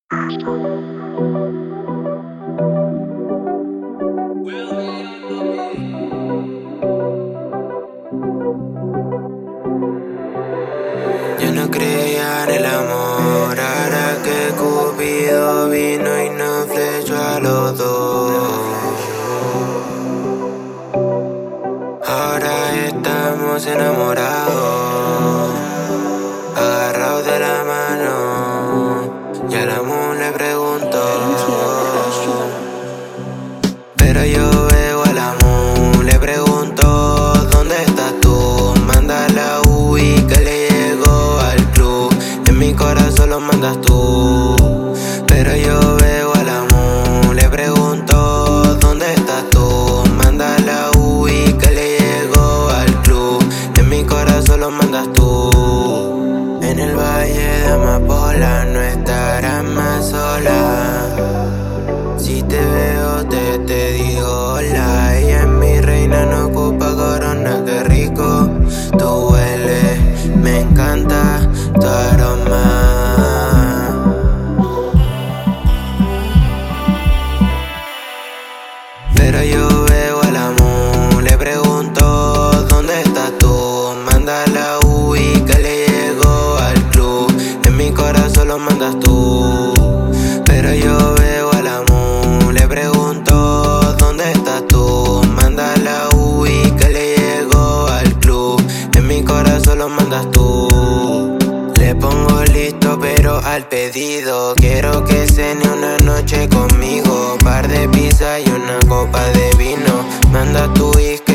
Yo no creía en el amor, ahora que Cupido vino y nos flechó a los dos. Ahora estamos enamorados, agarrados de la mano, y al amor le pregunto. Pero yo veo al amor, le pregunto, ¿dónde estás tú? Manda la UI que le llegó al club, en mi corazón lo mandas tú. Pero yo veo al amor, le pregunto, ¿dónde estás tú? Manda la UI que le llegó al club, en mi corazón lo mandas tú. En el valle de Amapola no estarás más sola. Si te veo te digo hola. Ella es mi reina, no ocupa corona, qué rico tú hueles, me encanta tu aroma. Pero yo veo al amor, le pregunto, ¿dónde estás tú? Manda la UI que le llegó al club, en mi corazón lo mandas tú. Pero yo veo al amor, le pregunto, ¿dónde estás tú? Manda la UI que le llegó al club, en mi corazón lo mandas tú. Le pongo listo pero al pedido, quiero que cene una noche conmigo, par de pizza y una copa de vino. Manda tu